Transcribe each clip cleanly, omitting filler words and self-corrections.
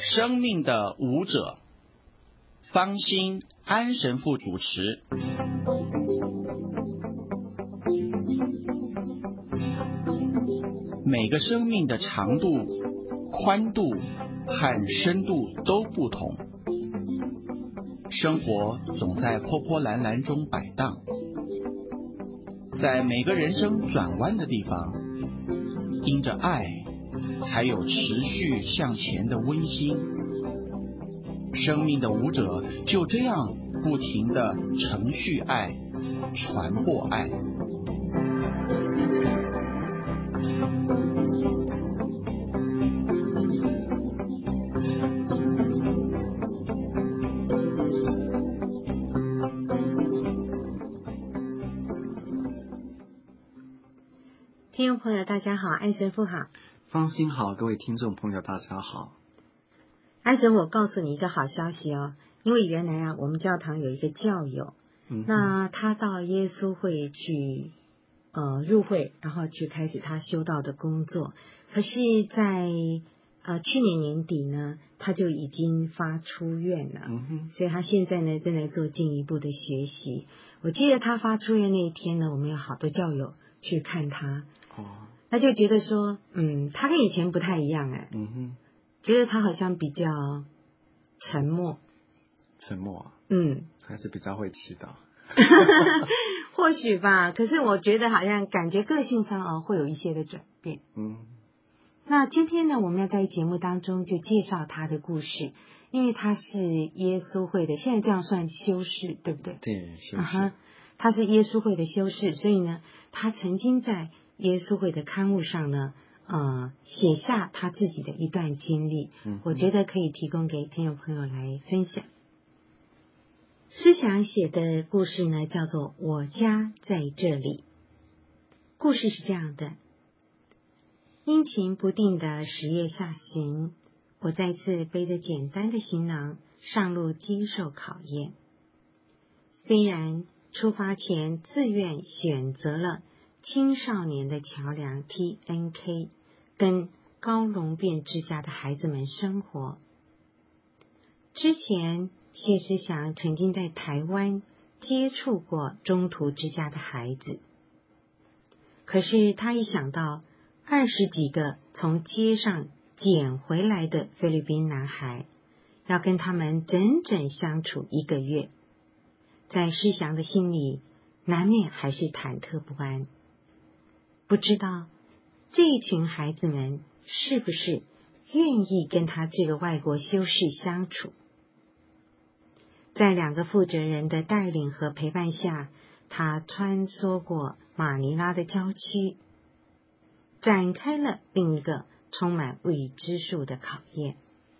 生命的舞者，方心安神父主持。每个生命的长度、宽度和深度都不同，生活总在波波澜澜中摆荡，在每个人生转弯的地方，因着爱，才有持续向前的温馨。生命的舞者就这样不停地承续爱，传播爱。 听众朋友大家好，安神父好。 方心好，各位听众朋友大家好。 安神，我告诉你一个好消息哦，因为原来我们教堂有一个教友，那他到耶稣会去入会，然后去开始他修道的工作。可是在去年年底呢，他就已经发出院了，所以他现在呢正在做进一步的学习。我记得他发出院那一天呢，我们有好多教友去看他，他就觉得说，他跟以前不太一样觉得他好像比较沉默， 还是比较会祈祷， 或许吧。可是我觉得好像感觉个性上会有一些的转变。那今天呢，我们要在节目当中就介绍他的故事，因为他是耶稣会的，现在这样算修士对不对？ 对，修士。 他是耶稣会的修士，所以呢，他曾经在耶稣会的刊物上呢，写下他自己的一段经历，我觉得可以提供给听众朋友来分享。思想写的故事呢，叫做《我家在这里》。故事是这样的：阴晴不定的10月下旬，我再次背着简单的行囊上路接受考验。虽然出发前自愿选择了青少年的桥梁 TNK 跟高龙变之家的孩子们生活，之前谢思祥曾经在台湾接触过中途之家的孩子，可是他一想到20几个从街上捡回来的菲律宾男孩，要跟他们整整相处1个月，在思祥的心里难免还是忐忑不安，不知道这一群孩子们是不是愿意跟他这个外国修士相处。在2个负责人的带领和陪伴下，他穿梭过马尼拉的郊区，展开了另一个充满未知数的考验。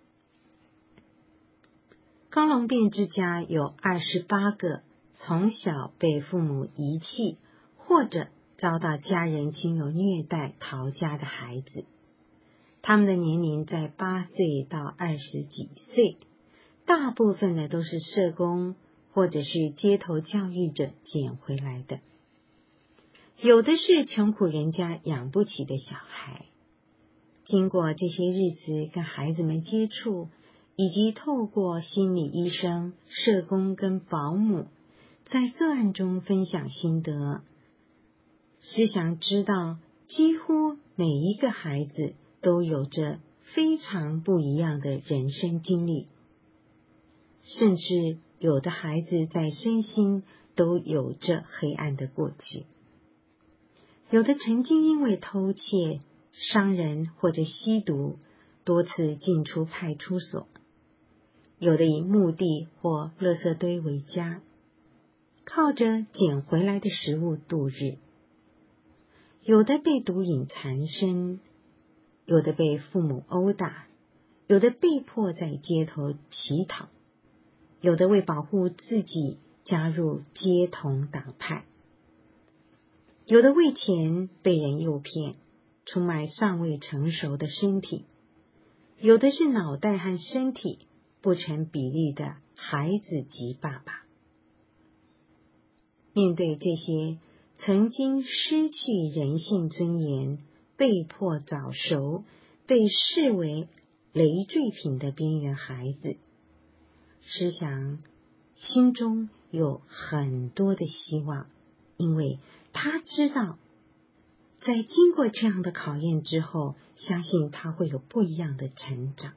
高龙变之家有28个从小被父母遗弃或者遭到家人亲友虐待逃家的孩子，他们的年龄在8岁到20几岁，大部分呢都是社工或者是街头教育者捡回来的，有的是穷苦人家养不起的小孩。经过这些日子跟孩子们接触，以及透过心理医生、社工跟保姆在个案中分享心得，思想知道几乎每一个孩子都有着非常不一样的人生经历，甚至有的孩子在身心都有着黑暗的过去，有的曾经因为偷窃、伤人或者吸毒多次进出派出所，有的以墓地或垃圾堆为家，靠着捡回来的食物度日，有的被毒瘾缠身，有的被父母殴打，有的被迫在街头乞讨，有的为保护自己加入街童党派，有的为钱被人诱骗，出卖尚未成熟的身体，有的是脑袋和身体不成比例的孩子及爸爸。面对这些曾经失去人性尊严、被迫早熟、被视为累赘品的边缘孩子。诗祥心中有很多的希望，因为他知道在经过这样的考验之后，相信他会有不一样的成长。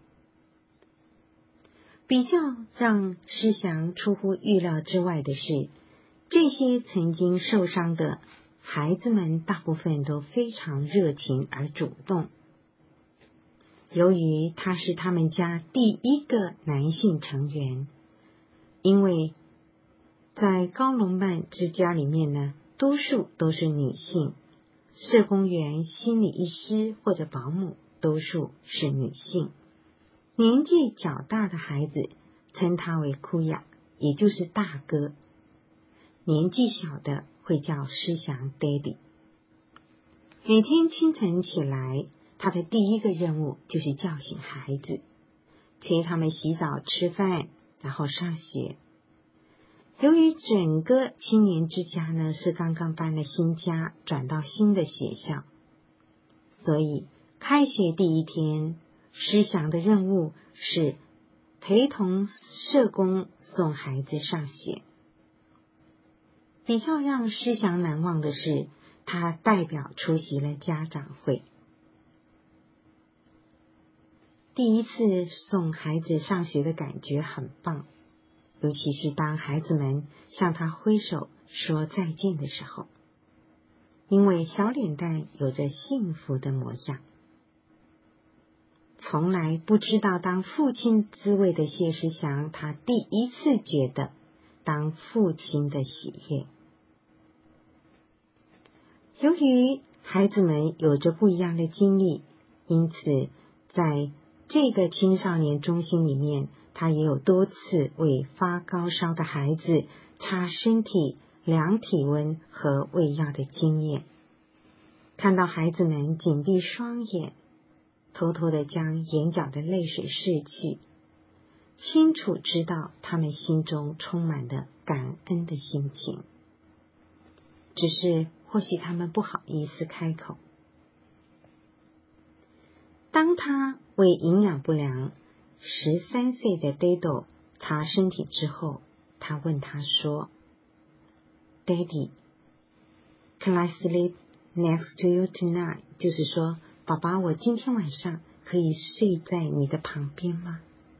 比较让诗祥出乎预料之外的是，这些曾经受伤的孩子们大部分都非常热情而主动。由于他是他们家第一个男性成员，因为在高龙曼之家里面呢，多数都是女性，社工员、心理医师或者保姆多数是女性。年纪较大的孩子称他为库亚，也就是大哥。年纪小的会叫诗祥 Daddy。 每天清晨起来，他的第一个任务就是叫醒孩子，催他们洗澡吃饭，然后上学。由于整个青年之家呢是刚刚搬了新家，转到新的学校，所以开学第一天，诗祥的任务是陪同社工送孩子上学。比较让诗祥难忘的是，他代表出席了家长会。第一次送孩子上学的感觉很棒，尤其是当孩子们向他挥手说再见的时候，因为小脸蛋有着幸福的模样。从来不知道当父亲滋味的谢诗祥，他第一次觉得当父亲的喜悦。由于孩子们有着不一样的经历，因此在这个青少年中心里面，他也有多次为发高烧的孩子擦身体、量体温和喂药的经验。看到孩子们紧闭双眼，偷偷地将眼角的泪水拭去，清楚知道他们心中充满了感恩的心情，只是或许他们不好意思开口。当他为营养不良13岁的 Dado 擦身体之后，他问他说 Daddy, can I sleep next to you tonight? 就是说，爸爸，我今天晚上可以睡在你的旁边吗？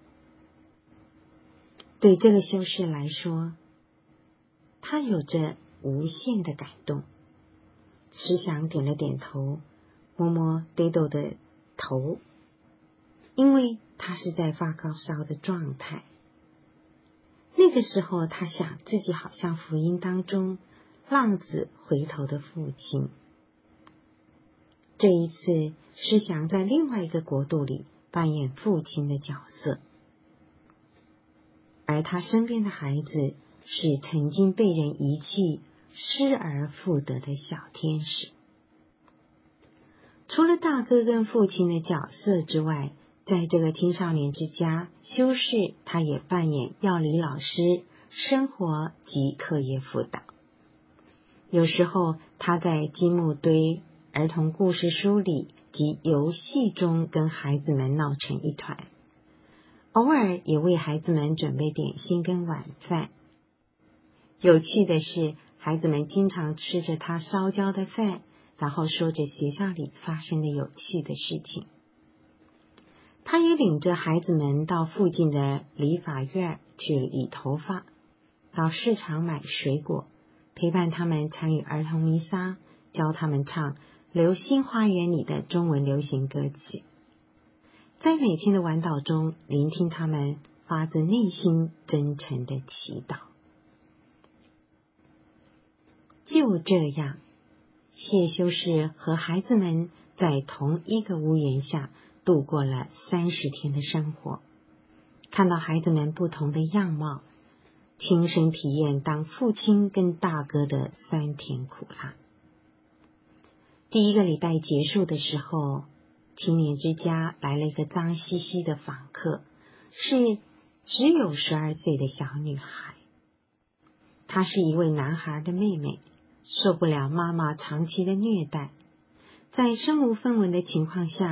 对这个修士来说，他有着无限的感动。诗祥点了点头，摸摸 Dado 的头，因为他是在发高烧的状态。那个时候他想自己好像福音当中浪子回头的父亲。这一次诗祥在另外一个国度里扮演父亲的角色，而他身边的孩子是曾经被人遗弃失而复得的小天使。除了大哥跟父亲的角色之外，在这个青少年之家，修士他也扮演药理老师、生活及课业辅导。有时候他在积木堆、儿童故事书里及游戏中跟孩子们闹成一团，偶尔也为孩子们准备点心跟晚饭。有趣的是，孩子们经常吃着他烧焦的饭，然后说着学校里发生的有趣的事情。他也领着孩子们到附近的理发院去理头发，到市场买水果，陪伴他们参与儿童弥撒，教他们唱《流星花园》里的中文流行歌曲。在每天的晚祷中，聆听他们发自内心真诚的祈祷。就这样，谢修士和孩子们在同一个屋檐下度过了30天的生活，看到孩子们不同的样貌，亲身体验当父亲跟大哥的酸甜苦辣。第一个礼拜结束的时候，青年之家来了一个脏兮兮的访客，是只有12岁的小女孩。她是一位男孩的妹妹，受不了妈妈长期的虐待，在身无分文的情况下，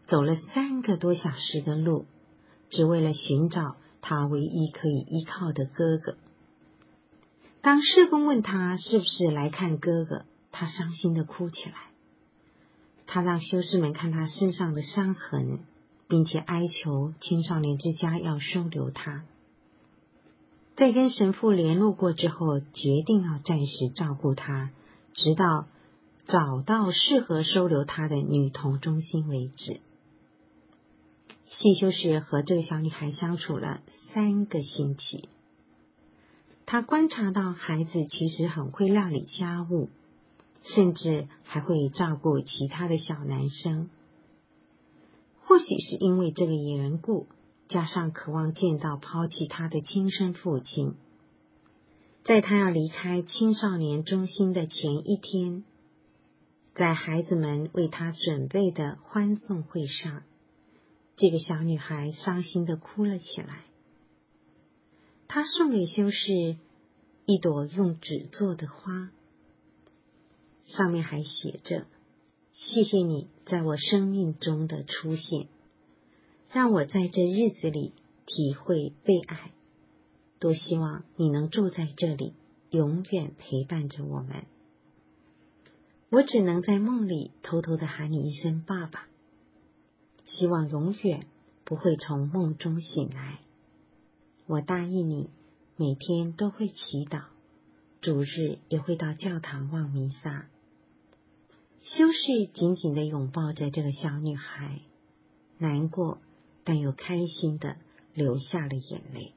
走了3个多小时的路，只为了寻找他唯一可以依靠的哥哥。当社工问他是不是来看哥哥，他伤心地哭起来。他让修士们看他身上的伤痕，并且哀求青少年之家要收留他。在跟神父联络过之后，决定要暂时照顾他，直到找到适合收留他的女童中心为止。谢修士和这个小女孩相处了3个星期。他观察到孩子其实很会料理家务，甚至还会照顾其他的小男生。或许是因为这个缘故，加上渴望见到抛弃他的亲生父亲，在他要离开青少年中心的前一天，在孩子们为他准备的欢送会上，这个小女孩伤心地哭了起来。她送给修士一朵用纸做的花，上面还写着：谢谢你在我生命中的出现，让我在这日子里体会被爱。多希望你能住在这里，永远陪伴着我们。我只能在梦里偷偷地喊你一声爸爸，希望永远不会从梦中醒来。我答应你，每天都会祈祷，主日也会到教堂望弥撒。修士紧紧地拥抱着这个小女孩，难过但又开心地流下了眼泪。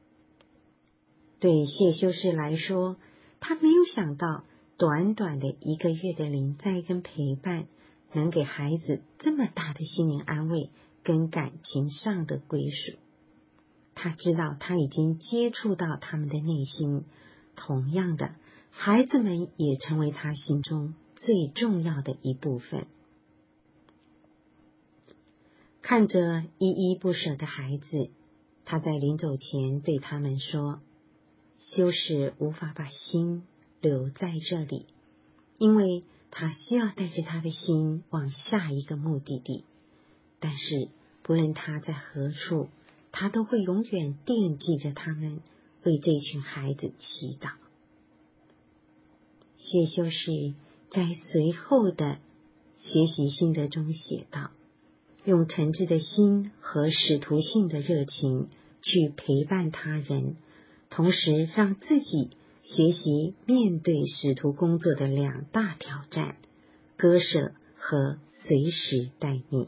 对谢修士来说，他没有想到短短的1个月的临在跟陪伴，能给孩子这么大的心灵安慰跟感情上的归属。他知道他已经接触到他们的内心，同样的，孩子们也成为他心中最重要的一部分。看着依依不舍的孩子，他在临走前对他们说：修士无法把心留在这里，因为他需要带着他的心往下一个目的地，但是不论他在何处，他都会永远惦记着他们，为这群孩子祈祷。谢修士在随后的学习心得中写道：用诚挚的心和使徒性的热情去陪伴他人，同时让自己学习面对使徒工作的2大挑战：割舍和随时待命。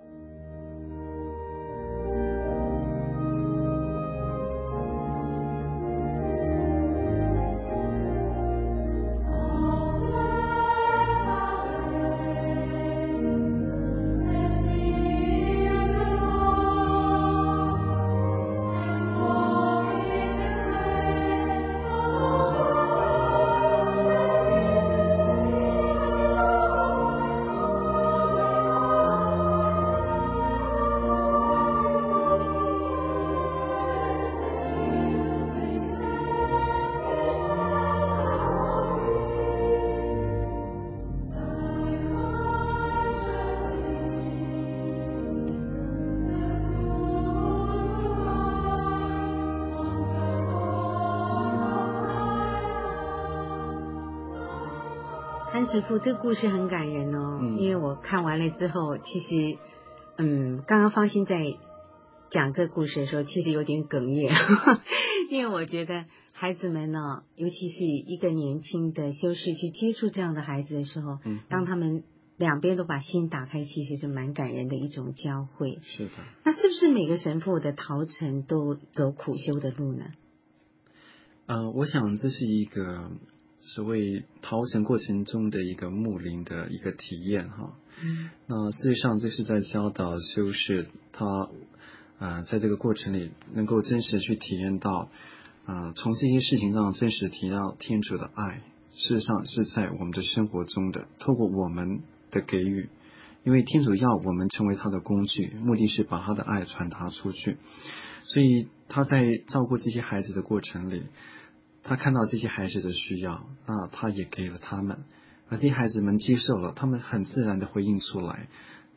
潘师傅，这个故事很感人哦，因为我看完了之后，其实，刚刚方心在讲这故事的时候，其实有点哽咽，因为我觉得孩子们呢，尤其是一个年轻的修士去接触这样的孩子的时候，当他们2边都把心打开，其实是蛮感人的一种交汇。 是的。 那是不是每个神父的陶成都走苦修的路呢？ 我想这是一个所谓陶成过程中的一个牧灵的一个体验哈。那事实上这是在教导修士他在这个过程里能够真实去体验到从这些事情上真实体验到天主的爱，事实上是在我们的生活中的，透过我们的给予，因为天主要我们成为他的工具，目的是把他的爱传达出去。所以他在照顾这些孩子的过程里，他看到这些孩子的需要，那他也给了他们，而这些孩子们接受了，他们很自然的回应出来，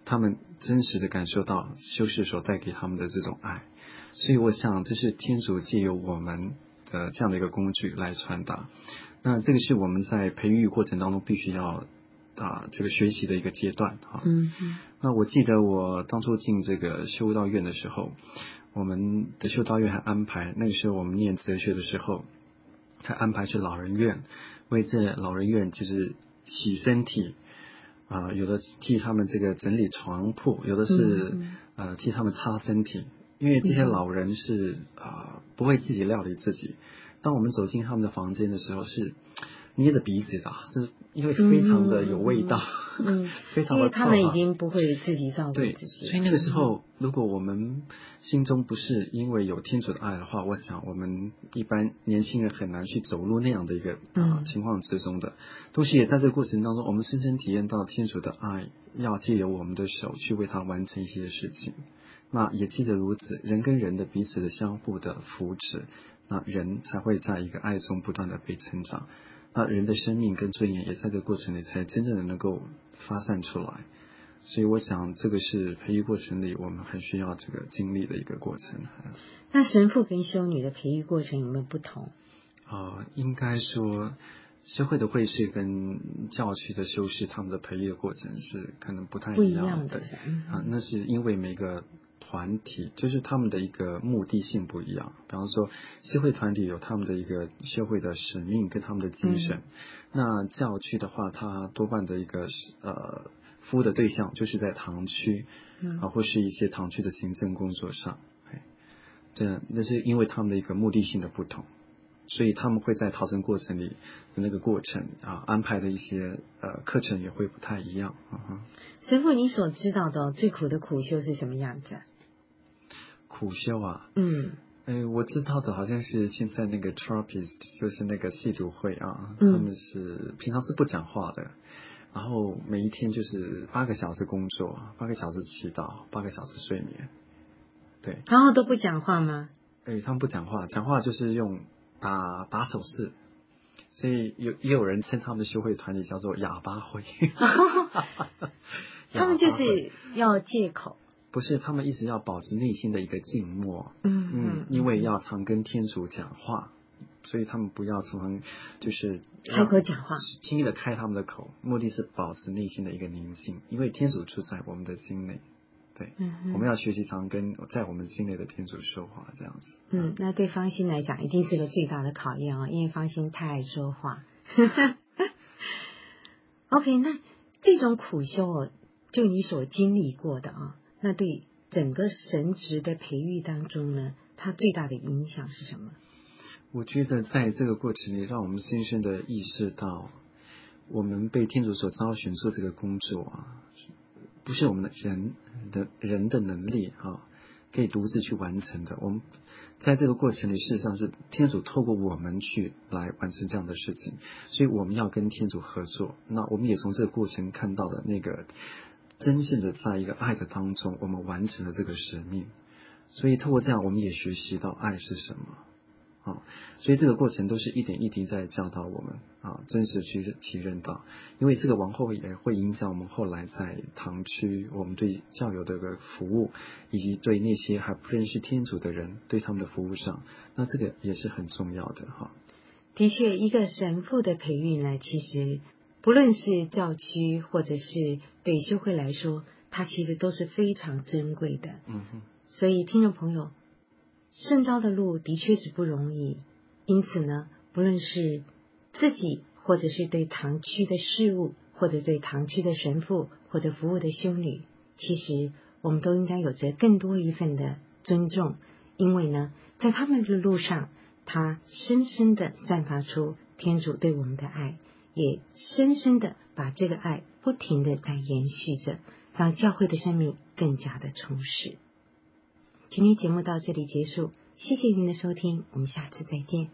他们真实的感受到修士所带给他们的这种爱。所以我想这是天主借由我们的这样的一个工具来传达。那这个是我们在培育过程当中必须要这个学习的一个阶段哈。那我记得我当初进这个修道院的时候，我们的修道院还安排，那个时候我们念哲学的时候，还安排去老人院，为这老人院就是洗身体有的替他们这个整理床铺，有的是替他们擦身体，因为这些老人是不会自己料理自己。当我们走进他们的房间的时候，是捏着鼻子的，是因为非常的有味道，非常的臭， 因为他们已经不会自己照顾自己。 对，所以那个时候，如果我们心中不是因为有天主的爱的话，我想我们一般年轻人很难去走入那样的一个情况之中的。同时也在这个过程当中，我们深深体验到天主的爱，要借由我们的手去为他完成一些事情。那也记着如此，人跟人的彼此的相互的扶持，那人才会在一个爱中不断的被成长。那人的生命跟尊严也在这个过程里才真正的能够发散出来。所以我想这个是培育过程里我们很需要这个经历的一个过程。 那神父跟修女的培育过程有没有不同？ 应该说修会的会士跟教区的修士他们的培育的过程是可能不太一样的。那是因为每个团体就是他们的一个目的性不一样。比方说修会团体有他们的一个修会的使命跟他们的精神，那教区的话它多半的一个服务的对象就是在堂区或是一些堂区的行政工作上。那是因为他们的一个目的性的不同，所以他们会在逃生过程里的那个过程安排的一些课程也会不太一样。 神父，你所知道的最苦的苦修是什么样子？ 苦修我知道的好像是现在那个 Trappist， 就是那个戏读会他们是平常是不讲话的，然后每一天就是8个小时工作，8个小时祈祷，8个小时睡眠。对， 然后都不讲话吗？ 他们不讲话，讲话就是用打手势，所以也有人称他们的修会团体叫做哑巴会。 他们就是要借口， 不是，他们一直要保持内心的一个静默。因为要常跟天主讲话，所以他们不要常就是开口讲话， 轻易的开他们的口，目的是保持内心的一个宁静，因为天主住在我们的心内。对，我们要学习常跟在我们心内的天主说话，这样子。 那对方心来讲一定是个最大的考验因为方心太爱说话。OK， 那这种苦修就你所经历过的那对整个神职的培育当中呢，它最大的影响是什么？ 我觉得在这个过程里，让我们深深的意识到，我们被天主所召选做这个工作不是我们的人的能力可以独自去完成的。我们在这个过程里，事实上是天主透过我们去来完成这样的事情，所以我们要跟天主合作。那我们也从这个过程看到的那个真正的在一个爱的当中，我们完成了这个使命。所以透过这样，我们也学习到爱是什么所以这个过程都是一点一滴在教导我们真实去体认到，因为这个往后也会影响我们后来在堂区我们对教友的一个服务，以及对那些还不认识天主的人对他们的服务上，那这个也是很重要的的确，一个神父的培育呢，其实不论是教区或者是对修会来说，它其实都是非常珍贵的。所以听众朋友，圣召的路的确是不容易，因此呢，不论是自己或者是对堂区的事务，或者对堂区的神父或者服务的修女，其实我们都应该有着更多一份的尊重，因为呢，在他们的路上，他深深的散发出天主对我们的爱，也深深的把这个爱不停的在延续着，让教会的生命更加的充实。今天节目到这里结束，谢谢您的收听，我们下次再见。